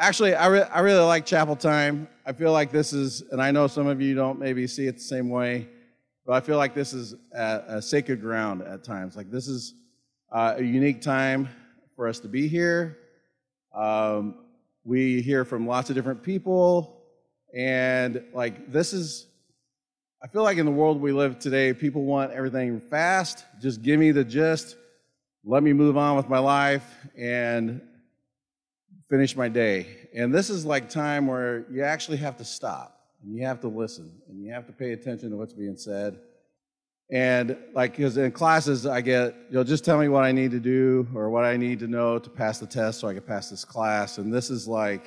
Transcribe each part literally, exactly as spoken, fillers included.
Actually, I, re- I really like chapel time. I feel like this is, and I know some of you don't maybe see it the same way, but I feel like this is a, a sacred ground at times. Like this is uh, a unique time for us to be here. Um, we hear from lots of different people, and like this is, I feel like in the world we live today, people want everything fast. Just give me the gist, let me move on with my life, and finish my day. And this is like time where you actually have to stop, and you have to listen, and you have to pay attention to what's being said. And like, because in classes I get, you'll just tell me what I need to do or what I need to know to pass the test so I can pass this class. And this is like,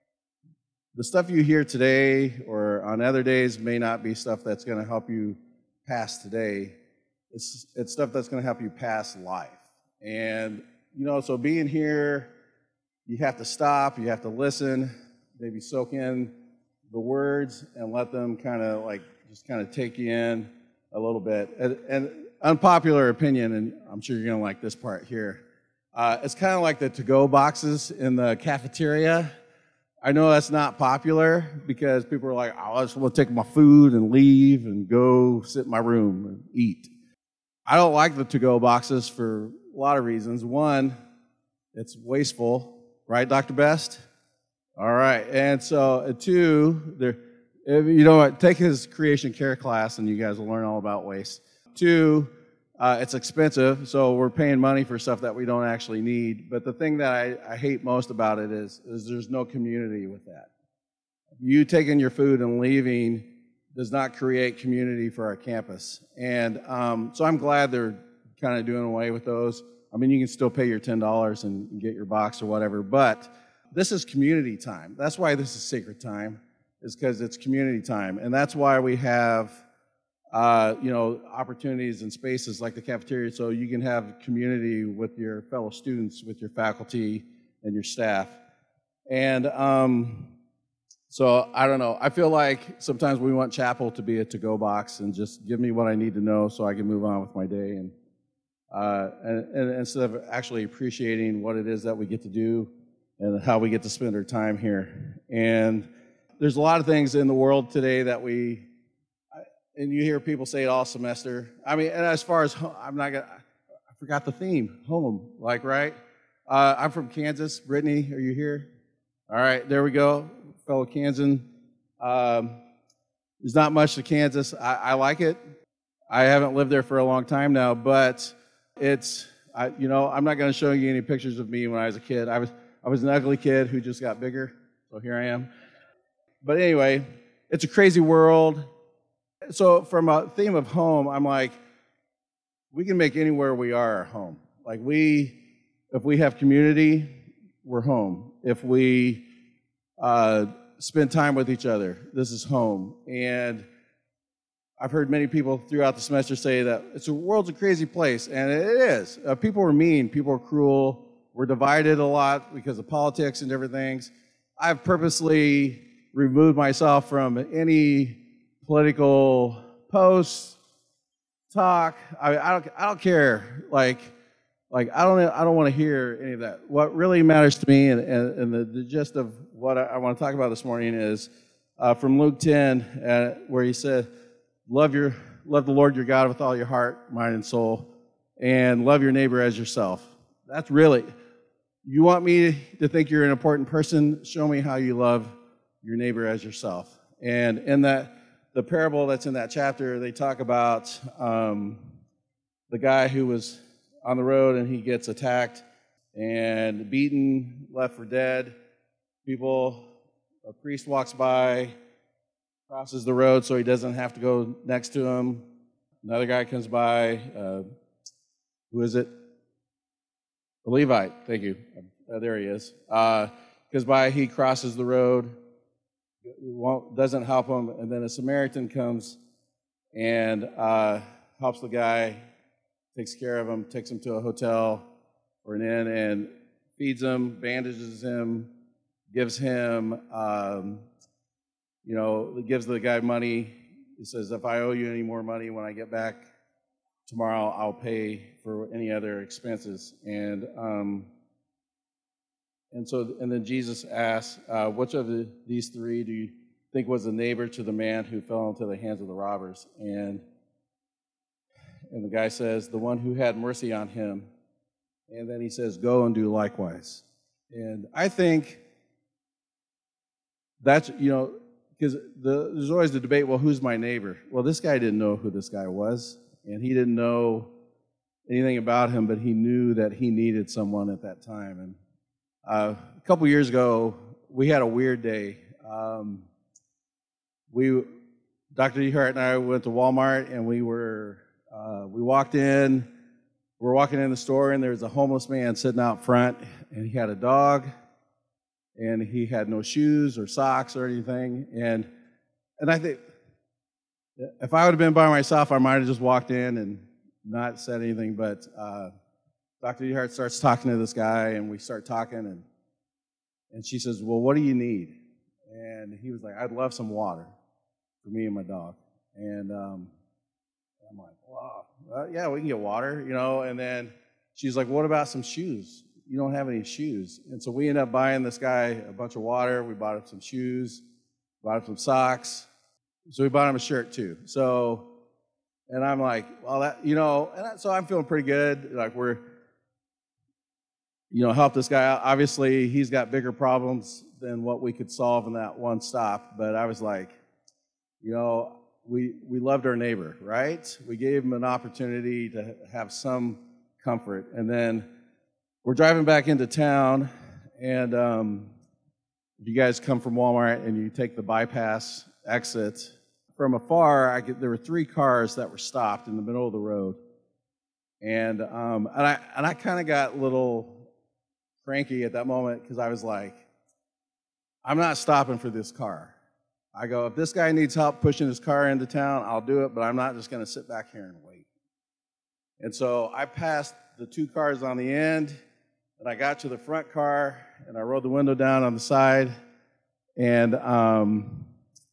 the stuff you hear today or on other days may not be stuff that's going to help you pass today. It's, it's stuff that's going to help you pass life. And, you know, so being here, you have to stop, you have to listen, maybe soak in the words and let them kind of like, just kind of take you in a little bit. And, and unpopular opinion, and I'm sure you're going to like this part here, uh, it's kind of like the to-go boxes in the cafeteria. I know that's not popular because people are like, oh, I just want to take my food and leave and go sit in my room and eat. I don't like the to-go boxes for a lot of reasons. One, it's wasteful. Right, Doctor Best? All right. And so, uh, two, there, if you know what, take his creation care class and you guys will learn all about waste. Two, uh, it's expensive, so we're paying money for stuff that we don't actually need. But the thing that I, I hate most about it is, is there's no community with that. You taking your food and leaving does not create community for our campus. And um, so I'm glad they're kind of doing away with those. I mean, you can still pay your ten dollars and get your box or whatever, but this is community time. That's why this is sacred time, is because it's community time. And that's why we have, uh, you know, opportunities and spaces like the cafeteria so you can have community with your fellow students, with your faculty and your staff. And um, so, I don't know. I feel like sometimes we want chapel to be a to-go box and just give me what I need to know so I can move on with my day. And Uh, and, and instead of actually appreciating what it is that we get to do and how we get to spend our time here. And there's a lot of things in the world today that we, and you hear people say it all semester. I mean, and as far as, I'm not going to, I forgot the theme, home, like, right? Uh, I'm from Kansas. Brittany, are you here? All right, there we go, fellow Kansan. Um, there's not much to Kansas. I, I like it. I haven't lived there for a long time now, but it's, I, you know, I'm not going to show you any pictures of me when I was a kid. I was I was an ugly kid who just got bigger, so here I am. But anyway, it's a crazy world. So from a theme of home, I'm like, we can make anywhere we are our home. Like we, if we have community, we're home. If we uh, spend time with each other, this is home. And I've heard many people throughout the semester say that it's a world's a crazy place, and it is. Uh, people are mean, people are cruel, we're divided a lot because of politics and different things. I've purposely removed myself from any political posts, talk. I, I don't. I don't care. Like, like I don't. I don't want to hear any of that. What really matters to me, and, and, and the, the gist of what I, I want to talk about this morning is uh, from Luke ten, uh, where he said, Love your love the Lord your God with all your heart, mind, and soul, and love your neighbor as yourself. That's really, you want me to think you're an important person, show me how you love your neighbor as yourself. And in that, the parable that's in that chapter, they talk about um, the guy who was on the road and he gets attacked and beaten, left for dead. People, a priest walks by, crosses the road so he doesn't have to go next to him. Another guy comes by. Uh, who is it? The Levite. Thank you. Uh, there he is. Uh, goes by. He crosses the road. Won't, doesn't help him. And then a Samaritan comes and uh, helps the guy, takes care of him, takes him to a hotel or an inn, and feeds him, bandages him, gives him. Um, You know, gives the guy money. He says, if I owe you any more money when I get back tomorrow, I'll pay for any other expenses. And um, And so, and then Jesus asked, uh, which of the, these three do you think was a neighbor to the man who fell into the hands of the robbers? And and the guy says, the one who had mercy on him. And then he says, go and do likewise. And I think that's, you know, because the, there's always the debate, well, who's my neighbor? Well, this guy didn't know who this guy was, and he didn't know anything about him, but he knew that he needed someone at that time. And uh, a couple years ago, we had a weird day. Um, we, Doctor DeHart and I went to Walmart, and we were, uh, we walked in, we were walking in the store, and there was a homeless man sitting out front, and he had a dog, and he had no shoes or socks or anything. And and I think if I would have been by myself, I might have just walked in and not said anything. But uh, Doctor DeHart starts talking to this guy, and we start talking, and and she says, well, what do you need? And he was like, I'd love some water for me and my dog. And um, I'm like, wow, well, yeah, we can get water, you know. And then she's like, what about some shoes? You don't have any shoes. And so we ended up buying this guy a bunch of water. We bought him some shoes, bought him some socks. So we bought him a shirt too. So, and I'm like, well, that, you know, and I, so I'm feeling pretty good. Like we're, you know, help this guy out. Obviously, he's got bigger problems than what we could solve in that one stop. But I was like, you know, we we loved our neighbor, right? We gave him an opportunity to have some comfort. And then we're driving back into town, and um, if you guys come from Walmart and you take the bypass exit, from afar, I could, there were three cars that were stopped in the middle of the road. And um, and I and I kind of got a little cranky at that moment because I was like, I'm not stopping for this car. I go, if this guy needs help pushing his car into town, I'll do it, but I'm not just going to sit back here and wait. And so I passed the two cars on the end, and I got to the front car, and I rolled the window down on the side, and um,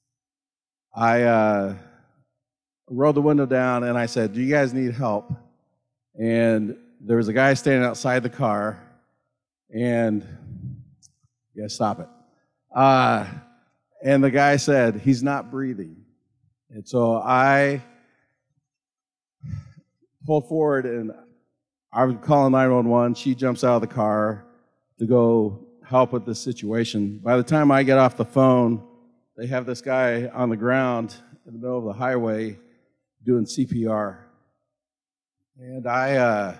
I uh, rolled the window down, and I said, do you guys need help? And there was a guy standing outside the car, and you guys stop it. Uh, and the guy said, he's not breathing. And so I pulled forward, and I was calling nine one one. She jumps out of the car to go help with this situation. By the time I get off the phone, they have this guy on the ground in the middle of the highway doing C P R. And I, uh,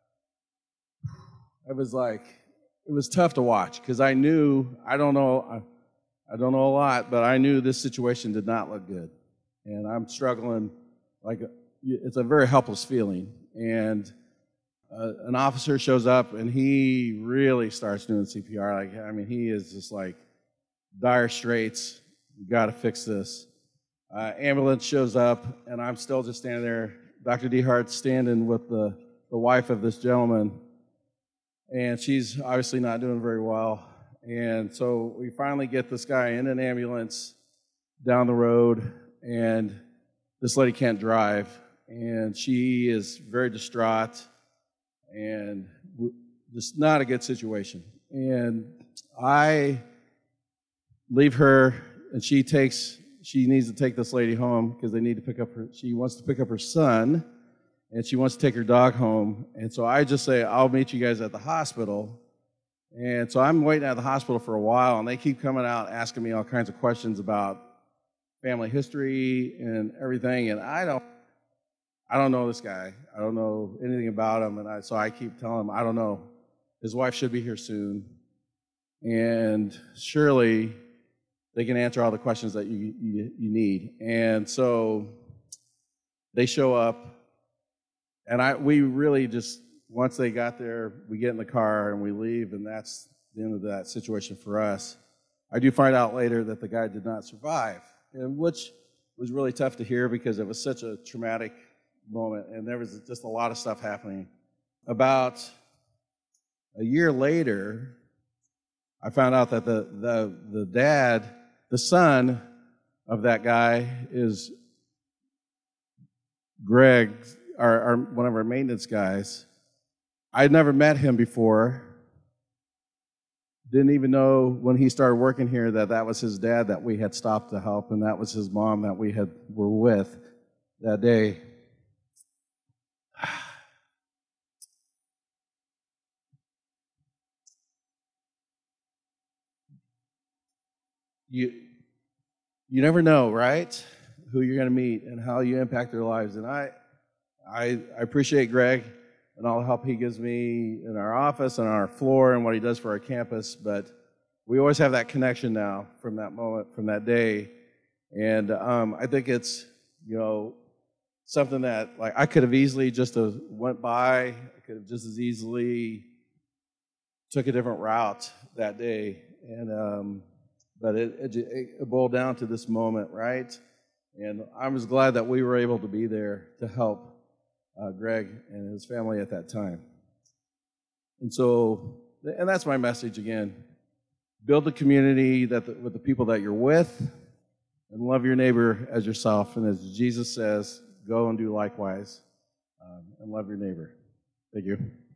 I was like, it was tough to watch because I knew, I don't know, I, I don't know a lot, but I knew this situation did not look good. And I'm struggling, like, it's a very helpless feeling. And uh, an officer shows up, and he really starts doing C P R. Like, I mean, he is just like, dire straits, we got to fix this. Uh, ambulance shows up, and I'm still just standing there. Doctor DeHart's standing with the, the wife of this gentleman, and she's obviously not doing very well. And so we finally get this guy in an ambulance down the road, and this lady can't drive, and she is very distraught, and just not a good situation. And I leave her, and she takes, she needs to take this lady home because they need to pick up her, she wants to pick up her son, and she wants to take her dog home. And so I just say, I'll meet you guys at the hospital. And so I'm waiting at the hospital for a while, and they keep coming out asking me all kinds of questions about family history and everything, and I don't, I don't know this guy. I don't know anything about him, and I, so I keep telling him, I don't know. His wife should be here soon, and surely they can answer all the questions that you, you, you need. And so they show up, and I we really just, once they got there, we get in the car and we leave, and that's the end of that situation for us. I do find out later that the guy did not survive, and which was really tough to hear because it was such a traumatic moment, and there was just a lot of stuff happening. About a year later, I found out that the the, the dad, the son of that guy, is Greg, our, our one of our maintenance guys. I'd never met him before, didn't even know when he started working here that that was his dad that we had stopped to help, and that was his mom that we had were with that day. You you never know, right? Who you're going to meet and how you impact their lives. And I, I, I appreciate Greg and all the help he gives me in our office and on our floor and what he does for our campus. But we always have that connection now from that moment, from that day. And um, I think it's, you know, something that like I could have easily just uh, went by. I could have just as easily took a different route that day. And um, but it, it, it boiled down to this moment, right? And I was glad that we were able to be there to help uh, Greg and his family at that time. And so, and that's my message again. Build a community that the, with the people that you're with, and love your neighbor as yourself. And as Jesus says, go and do likewise, um, and love your neighbor. Thank you.